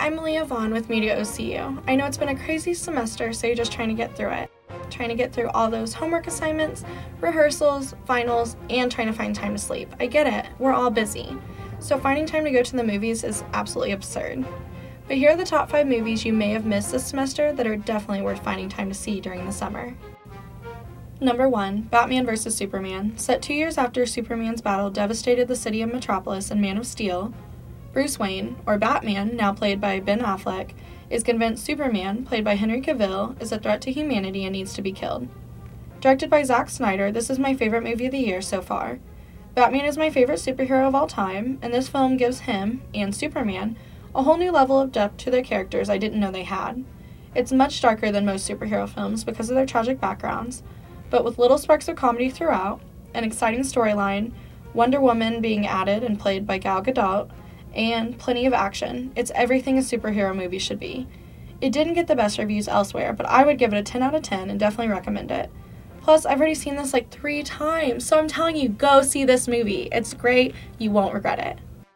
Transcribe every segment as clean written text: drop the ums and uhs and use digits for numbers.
I'm Malia Vaughn with Media OCU. I know it's been a crazy semester, so you're just trying to get through it. Trying to get through all those homework assignments, rehearsals, finals, and trying to find time to sleep. I get it, we're all busy. So finding time to go to the movies is absolutely absurd. But here are the top 5 movies you may have missed this semester that are definitely worth finding time to see during the summer. Number 1, Batman vs. Superman. Set 2 years after Superman's battle devastated the city of Metropolis in Man of Steel, Bruce Wayne, or Batman, now played by Ben Affleck, is convinced Superman, played by Henry Cavill, is a threat to humanity and needs to be killed. Directed by Zack Snyder, this is my favorite movie of the year so far. Batman is my favorite superhero of all time, and this film gives him, and Superman, a whole new level of depth to their characters I didn't know they had. It's much darker than most superhero films because of their tragic backgrounds, but with little sparks of comedy throughout, an exciting storyline, Wonder Woman being added and played by Gal Gadot, and plenty of action. It's everything a superhero movie should be. It didn't get the best reviews elsewhere, but I would give it a 10 out of 10 and definitely recommend it. Plus, I've already seen this like 3 times, so I'm telling you, go see this movie. It's great. You won't regret it.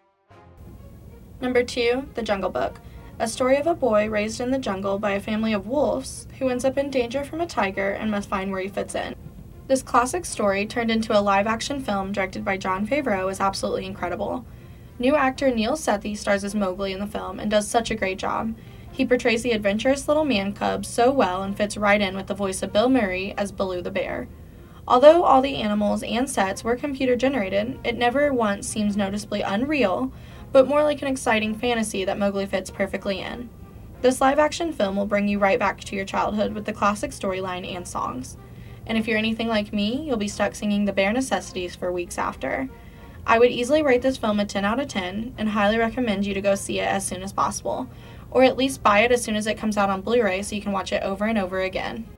Number 2, The Jungle Book. A story of a boy raised in the jungle by a family of wolves who ends up in danger from a tiger and must find where he fits in. This classic story, turned into a live-action film directed by Jon Favreau, is absolutely incredible. New actor Neil Sethi stars as Mowgli in the film and does such a great job. He portrays the adventurous little man cub so well and fits right in with the voice of Bill Murray as Baloo the bear. Although all the animals and sets were computer generated, it never once seems noticeably unreal, but more like an exciting fantasy that Mowgli fits perfectly in. This live-action film will bring you right back to your childhood with the classic storyline and songs. And if you're anything like me, you'll be stuck singing the bare necessities for weeks after. I would easily rate this film a 10 out of 10 and highly recommend you to go see it as soon as possible, or at least buy it as soon as it comes out on Blu-ray so you can watch it over and over again.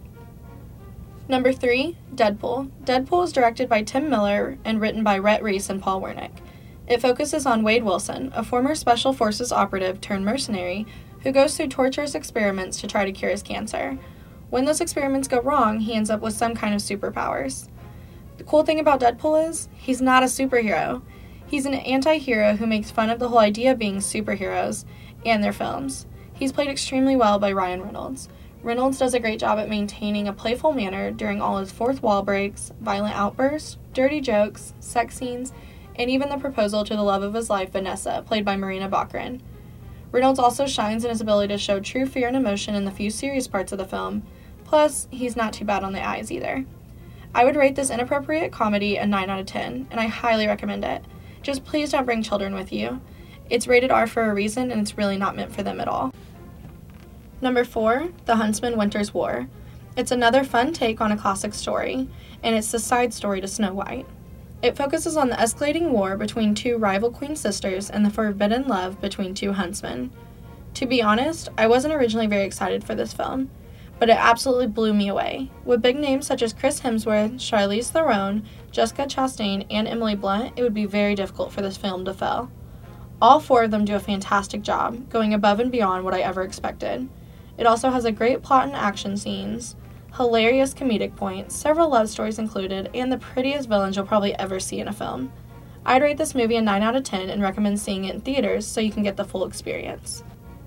Number 3, Deadpool. Deadpool is directed by Tim Miller and written by Rhett Reese and Paul Wernick. It focuses on Wade Wilson, a former Special Forces operative turned mercenary who goes through torturous experiments to try to cure his cancer. When those experiments go wrong, he ends up with some kind of superpowers. The cool thing about Deadpool is, he's not a superhero. He's an anti-hero who makes fun of the whole idea of being superheroes and their films. He's played extremely well by Ryan Reynolds. Reynolds does a great job at maintaining a playful manner during all his fourth wall breaks, violent outbursts, dirty jokes, sex scenes, and even the proposal to the love of his life, Vanessa, played by Marina Baccarin. Reynolds also shines in his ability to show true fear and emotion in the few serious parts of the film, plus he's not too bad on the eyes either. I would rate this inappropriate comedy a 9 out of 10, and I highly recommend it. Just please don't bring children with you. It's rated R for a reason, and it's really not meant for them at all. Number 4, The Huntsman Winter's War. It's another fun take on a classic story, and it's the side story to Snow White. It focuses on the escalating war between 2 rival queen sisters and the forbidden love between 2 huntsmen. To be honest, I wasn't originally very excited for this film, but it absolutely blew me away. With big names such as Chris Hemsworth, Charlize Theron, Jessica Chastain, and Emily Blunt, it would be very difficult for this film to fail. All 4 of them do a fantastic job, going above and beyond what I ever expected. It also has a great plot and action scenes, hilarious comedic points, several love stories included, and the prettiest villains you'll probably ever see in a film. I'd rate this movie a 9 out of 10 and recommend seeing it in theaters so you can get the full experience.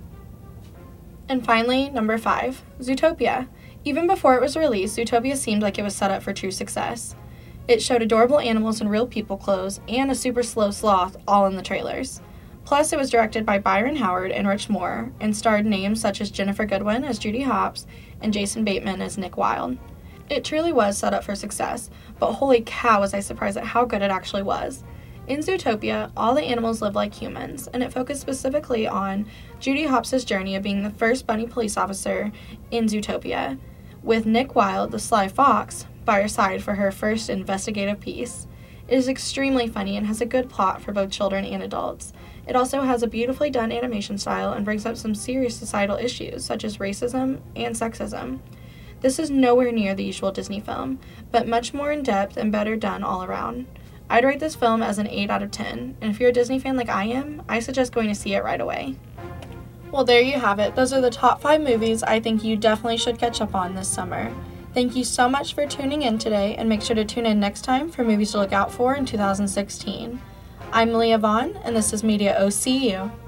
And finally, number 5, Zootopia. Even before it was released, Zootopia seemed like it was set up for true success. It showed adorable animals in real people clothes and a super slow sloth all in the trailers. Plus, it was directed by Byron Howard and Rich Moore and starred names such as Jennifer Goodwin as Judy Hopps and Jason Bateman as Nick Wilde. It truly was set up for success, but holy cow was I surprised at how good it actually was. In Zootopia, all the animals live like humans, and it focused specifically on Judy Hopps' journey of being the first bunny police officer in Zootopia, with Nick Wilde, the sly fox, by her side for her first investigative piece. It is extremely funny and has a good plot for both children and adults. It also has a beautifully done animation style and brings up some serious societal issues such as racism and sexism. This is nowhere near the usual Disney film, but much more in-depth and better done all around. I'd rate this film as an 8 out of 10, and if you're a Disney fan like I am, I suggest going to see it right away. Well, there you have it. Those are the top 5 movies I think you definitely should catch up on this summer. Thank you so much for tuning in today, and make sure to tune in next time for movies to look out for in 2016. I'm Malia Vaughn, and this is Media OCU.